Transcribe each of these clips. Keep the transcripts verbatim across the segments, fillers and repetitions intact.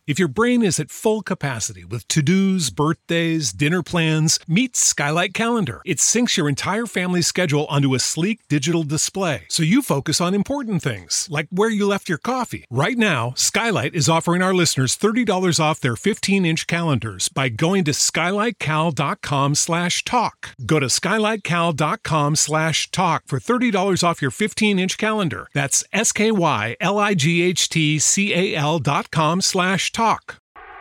If your brain is at full capacity with to-dos, birthdays, dinner plans, meet Skylight Calendar. It syncs your entire family's schedule onto a sleek digital display, so you focus on important things, like where you left your coffee. Right now, Skylight is offering our listeners thirty dollars off their fifteen-inch calendars by going to skylightcal.com slash talk. Go to skylightcal.com slash talk for thirty dollars off your fifteen-inch calendar. That's S-K-Y-L-I-G-H-T-C-A-L dot com slash talk.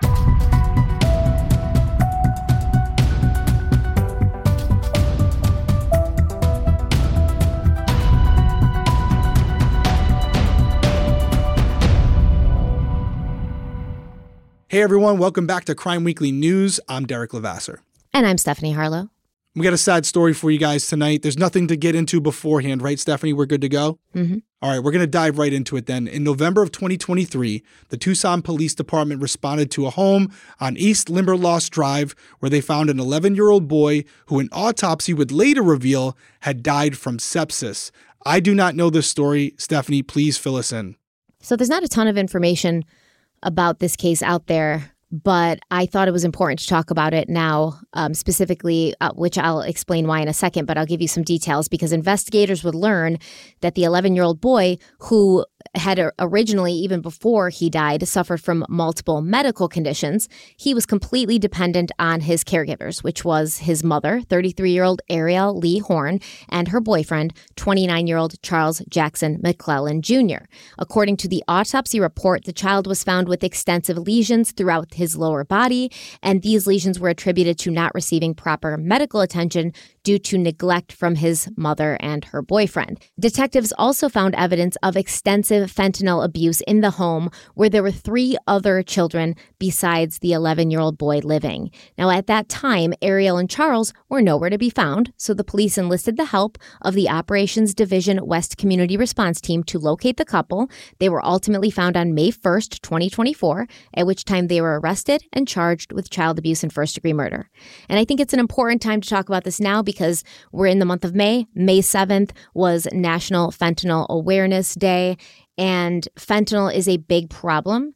Hey everyone, welcome back to Crime Weekly News. I'm Derek Levasseur. And I'm Stephanie Harlow. We got a sad story for you guys tonight. There's nothing to get into beforehand, right, Stephanie? We're good to go? Mm-hmm. All right, we're going to dive right into it then. In November of twenty twenty-three, the Tucson Police Department responded to a home on East Limberlost Drive where they found an eleven-year-old boy who an autopsy would later reveal had died from sepsis. I do not know this story. Stephanie, please fill us in. So there's not a ton of information about this case out there, but I thought it was important to talk about it now, um, specifically, uh, which I'll explain why in a second, but I'll give you some details because investigators would learn that the eleven-year-old boy who had originally, even before he died, suffered from multiple medical conditions. He was completely dependent on his caregivers, which was his mother, thirty-three-year-old Ariel Lee Horn, and her boyfriend, twenty-nine-year-old Charles Jackson McClellan Junior According to the autopsy report, the child was found with extensive lesions throughout his lower body, and these lesions were attributed to not receiving proper medical attention due to neglect from his mother and her boyfriend. Detectives also found evidence of extensive fentanyl abuse in the home where there were three other children besides the eleven-year-old boy living. Now, at that time, Ariel and Charles were nowhere to be found, so the police enlisted the help of the Operations Division West Community Response Team to locate the couple. They were ultimately found on May first, twenty twenty-four, at which time they were arrested and charged with child abuse and first-degree murder. And I think it's an important time to talk about this now because we're in the month of May. May seventh was National Fentanyl Awareness Day, and fentanyl is a big problem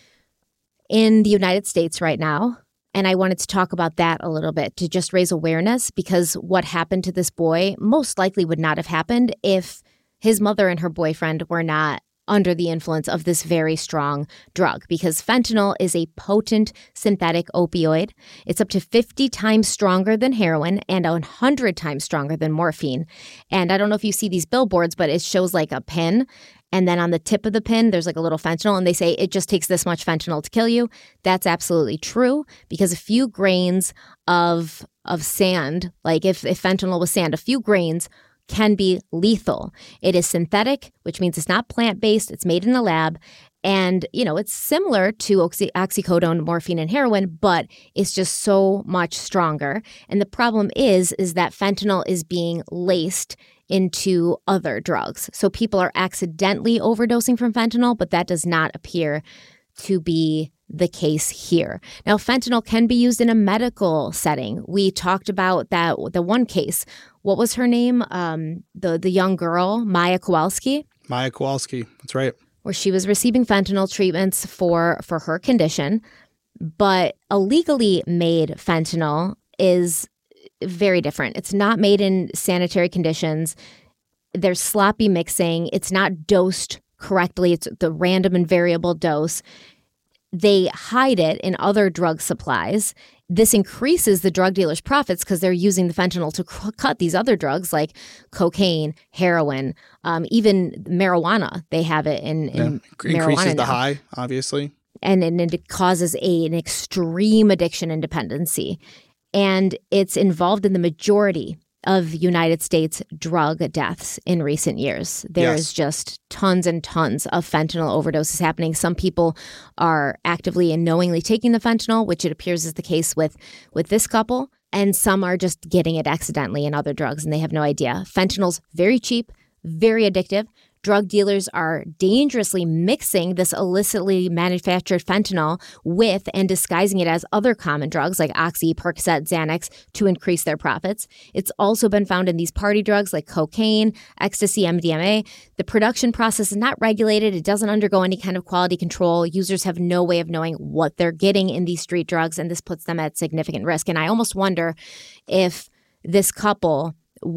in the United States right now. And I wanted to talk about that a little bit to just raise awareness because what happened to this boy most likely would not have happened if his mother and her boyfriend were not under the influence of this very strong drug, because fentanyl is a potent synthetic opioid. It's up to fifty times stronger than heroin and one hundred times stronger than morphine. And I don't know if you see these billboards, but it shows like a pin. And then on the tip of the pin, there's like a little fentanyl, and they say it just takes this much fentanyl to kill you. That's absolutely true, because a few grains of of sand, like if, if fentanyl was sand, a few grains can be lethal. It is synthetic, which means it's not plant-based. It's made in a lab. And, you know, it's similar to oxy- oxycodone, morphine, and heroin, but it's just so much stronger. And the problem is, is that fentanyl is being laced into other drugs. So people are accidentally overdosing from fentanyl, but that does not appear to be the case here. Now, fentanyl can be used in a medical setting. We talked about that, the one case. What was her name? Um, the, the young girl, Maya Kowalski. Maya Kowalski, that's right. Where she was receiving fentanyl treatments for, for her condition. But illegally made fentanyl is very different. It's not made in sanitary conditions. There's sloppy mixing. It's not dosed correctly. It's the random and variable dose. They hide it in other drug supplies. This increases the drug dealers' profits because they're using the fentanyl to c- cut these other drugs like cocaine, heroin, um, even marijuana. They have it in, in yeah. marijuana Increases now. the high, obviously. And, and it causes a, an extreme addiction and dependency. And it's involved in the majority of United States drug deaths in recent years. There yes. is just tons and tons of fentanyl overdoses happening. Some people are actively and knowingly taking the fentanyl, which it appears is the case with, with this couple. And some are just getting it accidentally in other drugs, and they have no idea. Fentanyl's very cheap, very addictive. drug dealers are dangerously mixing this illicitly manufactured fentanyl with and disguising it as other common drugs like Oxy, Percocet, Xanax to increase their profits. It's also been found in these party drugs like cocaine, ecstasy, M D M A. The production process is not regulated. It doesn't undergo any kind of quality control. Users have no way of knowing what they're getting in these street drugs, and this puts them at significant risk. And I almost wonder if this couple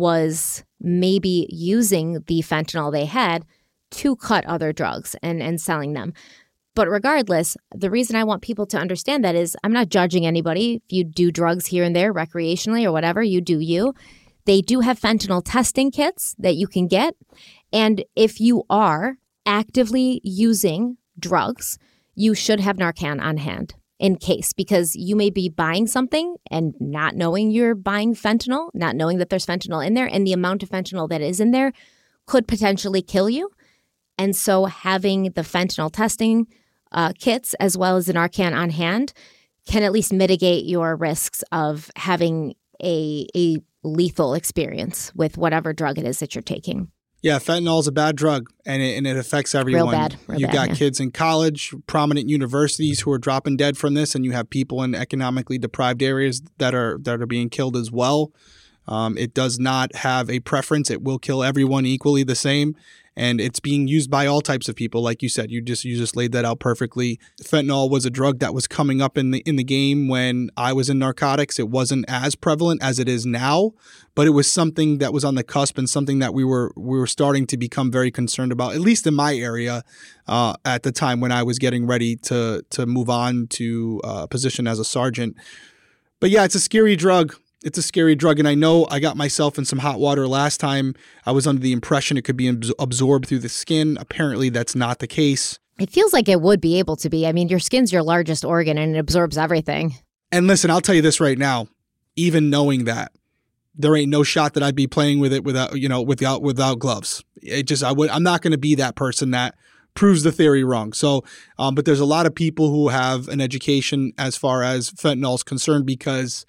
was maybe using the fentanyl they had to cut other drugs and, and selling them. But regardless, the reason I want people to understand that is I'm not judging anybody. If you do drugs here and there recreationally or whatever, you do you. They do have fentanyl testing kits that you can get. And if you are actively using drugs, you should have Narcan on hand in case, because you may be buying something and not knowing you're buying fentanyl, not knowing that there's fentanyl in there, and the amount of fentanyl that is in there could potentially kill you. And so having the fentanyl testing uh, kits as well as the Narcan on hand can at least mitigate your risks of having a, a lethal experience with whatever drug it is that you're taking. Yeah, fentanyl is a bad drug, and it, and it affects everyone. Real bad. Real You've bad, got yeah. kids in college, prominent universities who are dropping dead from this, and you have people in economically deprived areas that are that are being killed as well. Um, it does not have a preference. It will kill everyone equally the same. And it's being used by all types of people. Like you said, you just you just laid that out perfectly. Fentanyl was a drug that was coming up in the in the game when I was in narcotics. It wasn't as prevalent as it is now, but it was something that was on the cusp and something that we were we were starting to become very concerned about, at least in my area, uh, at the time when I was getting ready to to move on to a position as a sergeant. But yeah, it's a scary drug. It's a scary drug, and I know I got myself in some hot water last time. I was under the impression it could be abs- absorbed through the skin. Apparently, that's not the case. It feels like it would be able to be. I mean, your skin's your largest organ, and it absorbs everything. And listen, I'll tell you this right now. Even knowing that, there ain't no shot that I'd be playing with it without, you know, without without gloves. It just, I would, I'm not going to be that person that proves the theory wrong. So, um, but there's a lot of people who have an education as far as fentanyl is concerned, because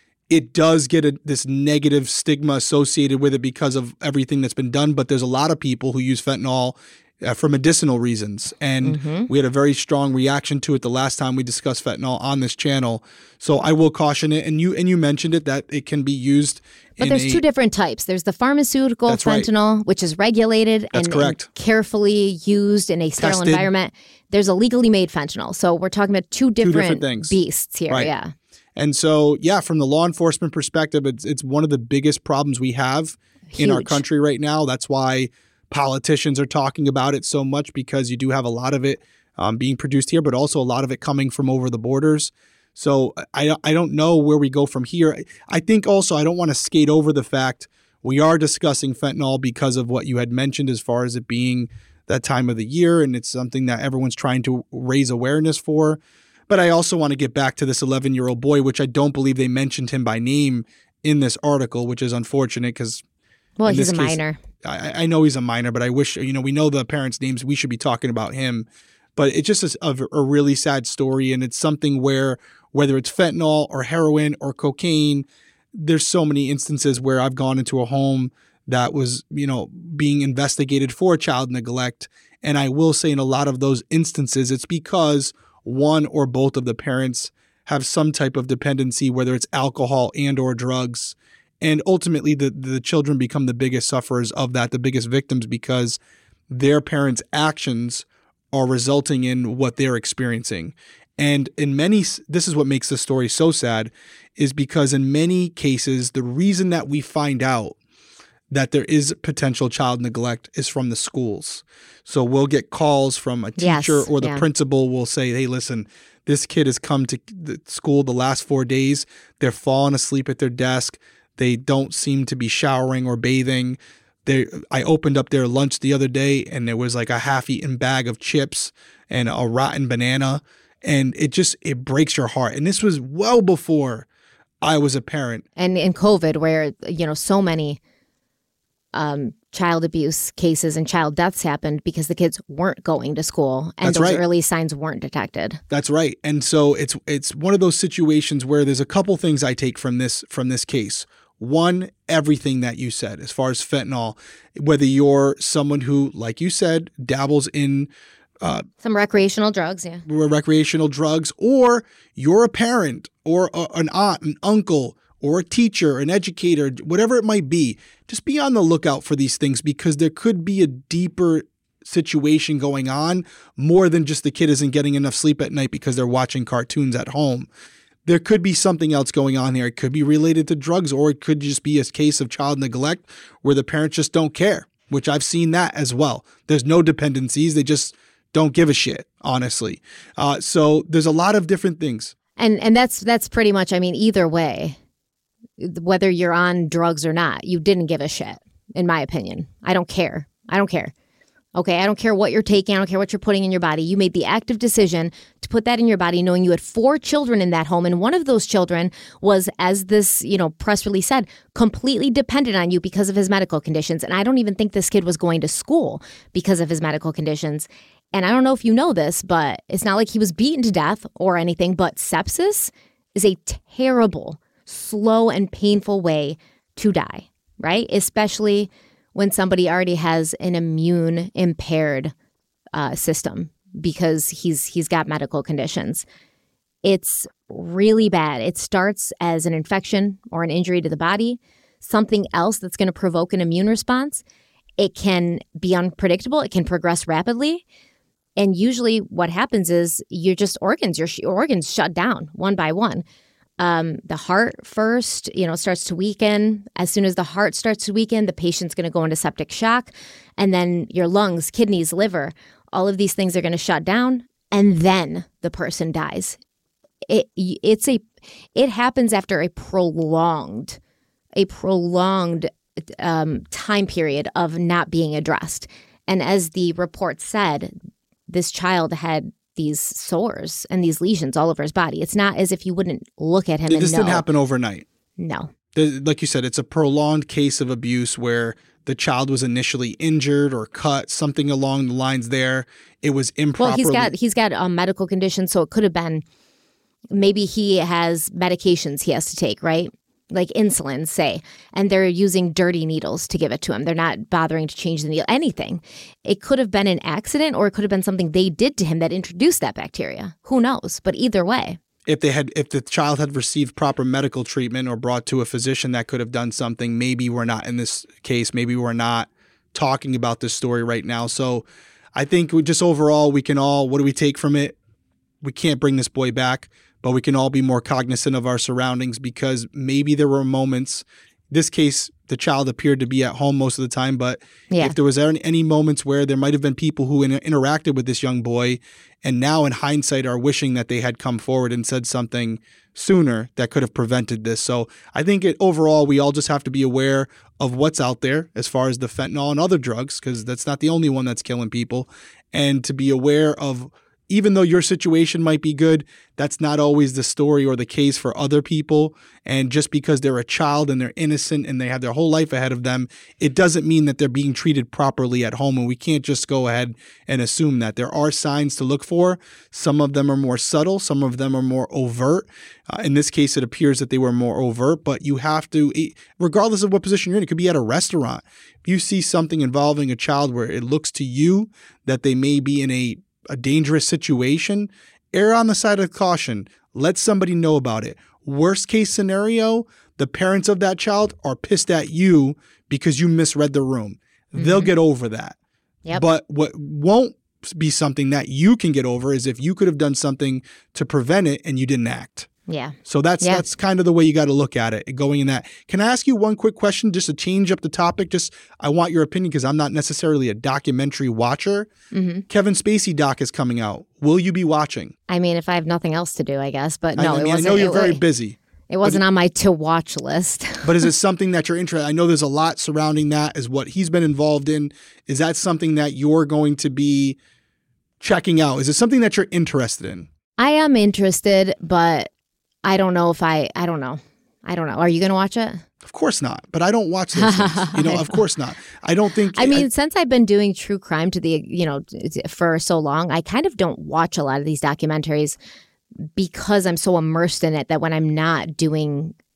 it does get a, this negative stigma associated with it because of everything that's been done. But there's a lot of people who use fentanyl uh, for medicinal reasons. And mm-hmm. we had a very strong reaction to it the last time we discussed fentanyl on this channel. So I will caution it. And you and you mentioned it, that it can be used. But there's a, two different types. There's the pharmaceutical fentanyl, right, which is regulated and, and carefully used in a sterile Tested. environment. There's a legally made fentanyl. So we're talking about two different, two different things. beasts here. Right. Yeah. And so, yeah, from the law enforcement perspective, it's it's one of the biggest problems we have Huge. in our country right now. That's why politicians are talking about it so much, because you do have a lot of it um, being produced here, but also a lot of it coming from over the borders. So I, I don't know where we go from here. I think also I don't want to skate over the fact we are discussing fentanyl because of what you had mentioned as far as it being that time of the year, and it's something that everyone's trying to raise awareness for. But I also want to get back to this eleven-year-old boy, which I don't believe they mentioned him by name in this article, which is unfortunate because... Well, he's a case, minor. I, I know he's a minor, but I wish, you know, we know the parents' names. We should be talking about him. But it's just a, a, a really sad story, and it's something where, whether it's fentanyl or heroin or cocaine, there's so many instances where I've gone into a home that was, you know, being investigated for child neglect. And I will say in a lot of those instances, it's because one or both of the parents have some type of dependency, whether it's alcohol and or drugs. And ultimately, the, the children become the biggest sufferers of that, the biggest victims, because their parents' actions are resulting in what they're experiencing. And in many, this is what makes the story so sad, is because in many cases, the reason that we find out that there is potential child neglect is from the schools. So we'll get calls from a teacher yes, or the yeah. principal will say, hey, listen, this kid has come to the school the last four days. They're falling asleep at their desk. They don't seem to be showering or bathing. They, I opened up their lunch the other day and there was like a half-eaten bag of chips and a rotten banana. And it just, it breaks your heart. And this was well before I was a parent. And in COVID, where, you know, so many um, child abuse cases and child deaths happened because the kids weren't going to school and That's those right. early signs weren't detected. That's right. And so it's it's one of those situations where there's a couple things I take from this from this case. One, everything that you said as far as fentanyl, whether you're someone who, like you said, dabbles in uh, some recreational drugs, yeah, recreational drugs, or you're a parent or a, an aunt, an uncle, or a teacher, an educator, whatever it might be, just be on the lookout for these things because there could be a deeper situation going on more than just the kid isn't getting enough sleep at night because they're watching cartoons at home. There could be something else going on here. It could be related to drugs, or it could just be a case of child neglect where the parents just don't care, which I've seen that as well. There's no dependencies. They just don't give a shit, honestly. Uh, so there's a lot of different things. And and that's that's pretty much, I mean, either way, whether you're on drugs or not, you didn't give a shit, in my opinion. I don't care. I don't care. Okay, I don't care what you're taking. I don't care what you're putting in your body. You made the active decision to put that in your body, knowing you had four children in that home. And one of those children was, as this, you know, press release said, completely dependent on you because of his medical conditions. And I don't even think this kid was going to school because of his medical conditions. And I don't know if you know this, but it's not like he was beaten to death or anything. But sepsis is a terrible, slow and painful way to die, right? Especially when somebody already has an immune impaired uh, system because he's he's got medical conditions. It's really bad. It starts as an infection or an injury to the body, something else that's going to provoke an immune response. It can be unpredictable. It can progress rapidly. And usually what happens is you're just organs, your, your organs shut down one by one. Um, the heart first, you know, starts to weaken. As soon as the heart starts to weaken, the patient's going to go into septic shock. And then your lungs, kidneys, liver, all of these things are going to shut down. And then the person dies. It it's a it happens after a prolonged, a prolonged um, time period of not being addressed. And as the report said, this child had these sores and these lesions all over his body. It's not as if you wouldn't look at him this and know. This didn't happen overnight. No. Like you said, it's a prolonged case of abuse where the child was initially injured or cut, something along the lines there. It was improperly. Well, he's got he's got a medical condition, so it could have been maybe he has medications he has to take, right? Like insulin, say, and they're using dirty needles to give it to him. They're not bothering to change the needle, anything. It could have been an accident, or it could have been something they did to him that introduced that bacteria. Who knows? But either way. If they had, if the child had received proper medical treatment or brought to a physician that could have done something, maybe we're not in this case. Maybe we're not talking about this story right now. So I think we just overall, we can all, what do we take from it? We can't bring this boy back, but we can all be more cognizant of our surroundings because maybe there were moments, this case, the child appeared to be at home most of the time, but yeah. if there was any, any moments where there might have been people who in, interacted with this young boy and now in hindsight are wishing that they had come forward and said something sooner that could have prevented this. So I think it, overall, we all just have to be aware of what's out there as far as the fentanyl and other drugs, because that's not the only one that's killing people, and to be aware of, even though your situation might be good, that's not always the story or the case for other people. And just because they're a child and they're innocent and they have their whole life ahead of them, it doesn't mean that they're being treated properly at home. And we can't just go ahead and assume that. There are signs to look for. Some of them are more subtle. Some of them are more overt. Uh, in this case, it appears that they were more overt, but you have to, regardless of what position you're in, it could be at a restaurant. If you see something involving a child where it looks to you that they may be in a a dangerous situation, err on the side of caution. Let somebody know about it. Worst case scenario, the parents of that child are pissed at you because you misread the room. Mm-hmm. They'll get over that. Yep. But what won't be something that you can get over is if you could have done something to prevent it and you didn't act. Yeah. So that's yeah. that's kind of the way you got to look at it, going in that. Can I ask you one quick question just to change up the topic? Just I want your opinion because I'm not necessarily a documentary watcher. Mm-hmm. Kevin Spacey doc is coming out. Will you be watching? I mean, if I have nothing else to do, I guess. But no, I, I, mean, it wasn't, I know you're it, very it, busy. It wasn't on my to-watch list. But is it something that you're interested in? I know there's a lot surrounding that, is what he's been involved in. Is that something that you're going to be checking out? Is it something that you're interested in? I am interested, but I don't know if I, I don't know. I don't know. Are you going to watch it? Of course not. But I don't watch those things. You know, of course not. I don't think. I mean, I, since I've been doing true crime to the, you know, for so long, I kind of don't watch a lot of these documentaries because I'm so immersed in it that when I'm not doing,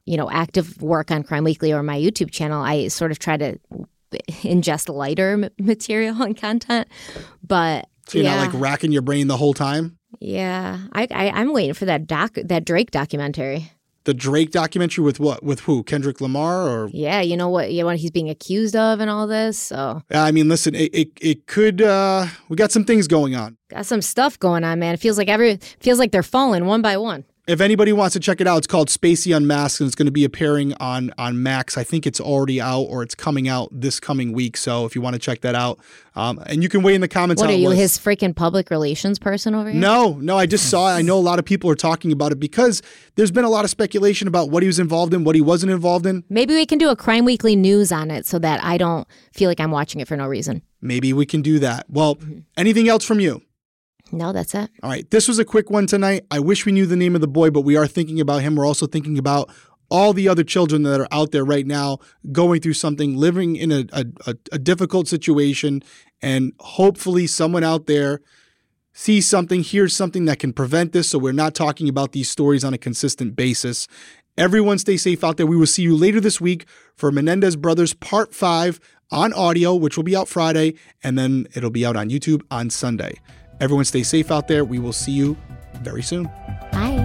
you know, active work on Crime Weekly or my YouTube channel, I sort of try to ingest lighter m- material and content. But so you're yeah. not like racking your brain the whole time? Yeah, I, I I'm waiting for that doc that Drake documentary. The Drake documentary with what? With who? Kendrick Lamar or? Yeah, you know what? You know what he's being accused of and all this. So I mean, listen, it it, it could. Uh, we got some things going on. Got some stuff going on, man. It feels like every feels like they're falling one by one. If anybody wants to check it out, it's called Spacey Unmasked, and it's going to be appearing on on Max. I think it's already out or it's coming out this coming week. So if you want to check that out, um, and you can weigh in the comments. What how are it you, was. his freaking public relations person over here? No, no, I just saw it. I know a lot of people are talking about it because there's been a lot of speculation about what he was involved in, what he wasn't involved in. Maybe we can do a Crime Weekly news on it so that I don't feel like I'm watching it for no reason. Maybe we can do that. Well, mm-hmm. Anything else from you? No, that's it. All right. This was a quick one tonight. I wish we knew the name of the boy, but we are thinking about him. We're also thinking about all the other children that are out there right now going through something, living in a, a, a difficult situation, and hopefully someone out there sees something, hears something that can prevent this so we're not talking about these stories on a consistent basis. Everyone stay safe out there. We will see you later this week for Menendez Brothers Part five on audio, which will be out Friday, and then it'll be out on YouTube on Sunday. Everyone stay safe out there. We will see you very soon. Bye.